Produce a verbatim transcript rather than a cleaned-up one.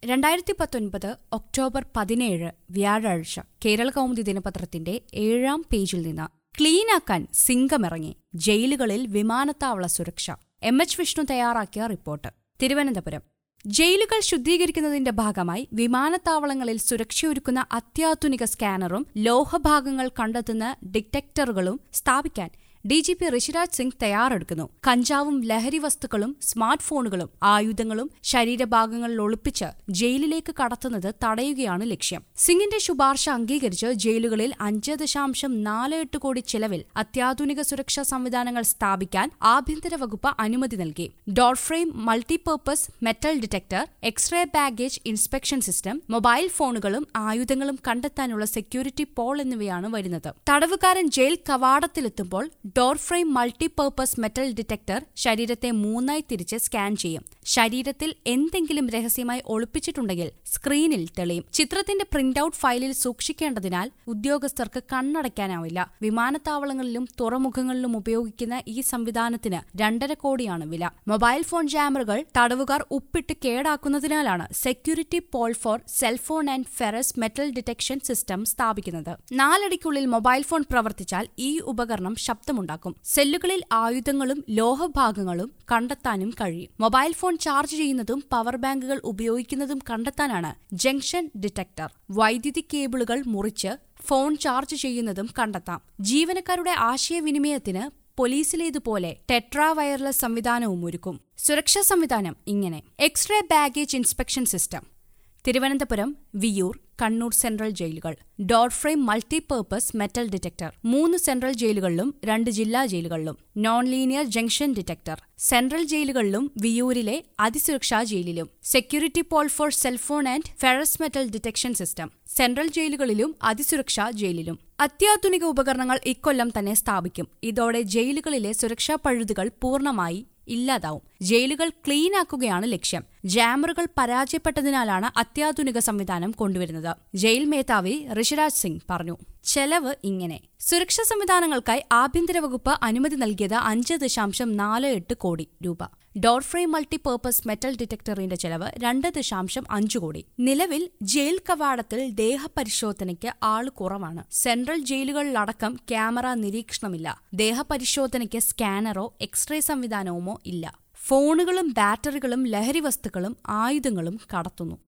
രണ്ടായിരത്തി പത്തൊൻപത് ഒക്ടോബർ പതിനേഴ് വ്യാഴാഴ്ച കേരളകൗമുദി ദിനപത്രത്തിന്റെ ഏഴാം പേജിൽ നിന്ന് ക്ലീനാക്കാൻ സിംഗമിറങ്ങി, ജയിലുകളിൽ വിമാനത്താവള സുരക്ഷ. എം എച്ച് വിഷ്ണു തയ്യാറാക്കിയ റിപ്പോർട്ട്. തിരുവനന്തപുരം. ജയിലുകൾ ശുദ്ധീകരിക്കുന്നതിന്റെ ഭാഗമായി വിമാനത്താവളങ്ങളിൽ സുരക്ഷയൊരുക്കുന്ന അത്യാധുനിക സ്കാനറും ലോഹഭാഗങ്ങൾ കണ്ടെത്തുന്ന ഡിറ്റക്ടറുകളും സ്ഥാപിക്കാൻ D G P Rishiraj Singh തയ്യാറെടുക്കുന്നു. കഞ്ചാവും ലഹരി വസ്തുക്കളും സ്മാർട്ട് ഫോണുകളും ആയുധങ്ങളും ശരീരഭാഗങ്ങളിൽ ഒളിപ്പിച്ച് ജയിലിലേക്ക് കടത്തുന്നത് തടയുകയാണ് ലക്ഷ്യം. സിംഗിന്റെ ശുപാർശ അംഗീകരിച്ച് ജയിലുകളിൽ അഞ്ച് ദശാംശം നാല് എട്ട് കോടി ചെലവിൽ അത്യാധുനിക സുരക്ഷാ സംവിധാനങ്ങൾ സ്ഥാപിക്കാൻ ആഭ്യന്തര വകുപ്പ് അനുമതി നൽകി. Door frame multipurpose metal detector, x ray baggage inspection system, mobile ഫോണുകളും ആയുധങ്ങളും കണ്ടെത്താനുള്ള സെക്യൂരിറ്റി പോൾ എന്നിവയാണ് വരുന്നത്. തടവുകാരൻ ജയിൽ കവാടത്തിലെത്തുമ്പോൾ door frame multipurpose metal detector ശരീരത്തെ മൂന്നായി തിരിച്ച് സ്കാൻ ചെയ്യും. ശരീരത്തിൽ എന്തെങ്കിലും രഹസ്യമായി ഒളിപ്പിച്ചിട്ടുണ്ടെങ്കിൽ സ്ക്രീനിൽ തെളിയും. ചിത്രത്തിന്റെ പ്രിന്റ് ഔട്ട് ഫയലിൽ സൂക്ഷിക്കേണ്ടതിനാൽ ഉദ്യോഗസ്ഥർക്ക് കണ്ണടയ്ക്കാനാവില്ല. വിമാനത്താവളങ്ങളിലും തുറമുഖങ്ങളിലും ഉപയോഗിക്കുന്ന ഈ സംവിധാനത്തിന് രണ്ടര കോടിയാണ് വില. മൊബൈൽ ഫോൺ ജാമറുകൾ തടവുകാർ ഉപ്പിട്ട് കേടാക്കുന്നതിനാലാണ് security pole for cellphone and ferrous metal detection system സ്ഥാപിക്കുന്നത്. നാലടിക്കുള്ളിൽ മൊബൈൽ ഫോൺ പ്രവർത്തിച്ചാൽ ഈ ഉപകരണം ശബ്ദമുണ്ടാക്കും. സെല്ലുകളിൽ ആയുധങ്ങളും ലോഹഭാഗങ്ങളും കണ്ടെത്താനും കഴിയും. മൊബൈൽ ഫോൺ ചാർജ് ചെയ്യുന്നതും പവർ ബാങ്കുകൾ ഉപയോഗിക്കുന്നതും കണ്ടെത്താനാണ് ജംഗ്ഷൻ ഡിറ്റക്ടർ. വൈദ്യുതി കേബിളുകൾ മുറിച്ച് ഫോൺ ചാർജ് ചെയ്യുന്നതും കണ്ടെത്താം. ജീവനക്കാരുടെ ആശയവിനിമയത്തിന് പോലീസിലേതുപോലെ ടെട്രാ വയർലെസ് സംവിധാനവും ഒരുക്കും. സുരക്ഷാ സംവിധാനം ഇങ്ങനെ: x ray baggage inspection system. Thiruvananthapuram, Viyyur, Kannur central ജയിലുകൾ. Door frame multipurpose metal detector മൂന്ന് സെൻട്രൽ ജയിലുകളിലും രണ്ട് ജില്ലാ ജയിലുകളിലും. Non linear junction detector central ജയിലുകളിലും വിയ്യൂരിലെ അതിസുരക്ഷാ ജയിലിലും. Security pole for cellphone and ferrous metal detection system central ജയിലുകളിലും അതിസുരക്ഷാ ജയിലിലും. അത്യാധുനിക ഉപകരണങ്ങൾ ഇക്കൊല്ലം തന്നെ സ്ഥാപിക്കും. ഇതോടെ ജയിലുകളിലെ സുരക്ഷാ പഴുതുകൾ പൂർണ്ണമായി ഇല്ലാതാവും. ജയിലുകൾ ക്ലീനാക്കുകയാണ് ലക്ഷ്യം. ജാമറുകൾ പരാജയപ്പെട്ടതിനാലാണ് അത്യാധുനിക സംവിധാനം കൊണ്ടുവരുന്നത്. ജയിൽ മേധാവി ഋഷിരാജ് സിംഗ് പറഞ്ഞു. ചെലവ് ഇങ്ങനെ: സുരക്ഷാ സംവിധാനങ്ങൾക്കായി ആഭ്യന്തര വകുപ്പ് അനുമതി നൽകിയത് അഞ്ച് ദശാംശം നാല് എട്ട് കോടി രൂപ. ഡോർ ഫ്രെയിം മൾട്ടിപർപ്പസ് മെറ്റൽ ഡിറ്റക്ടറിന്റെ ചെലവ് രണ്ട് ദശാംശം അഞ്ച് കോടി. നിലവിൽ ജയിൽ കവാടത്തിൽ ദേഹപരിശോധനയ്ക്ക് ആള് കുറവാണ്. സെൻട്രൽ ജയിലുകളിലടക്കം ക്യാമറ നിരീക്ഷണമില്ല. ദേഹപരിശോധനയ്ക്ക് സ്കാനറോ എക്സ്റേ സംവിധാനവുമോ ഇല്ല. ഫോണുകളും ബാറ്ററികളും ലഹരി വസ്തുക്കളും ആയുധങ്ങളും കടത്തുന്നു.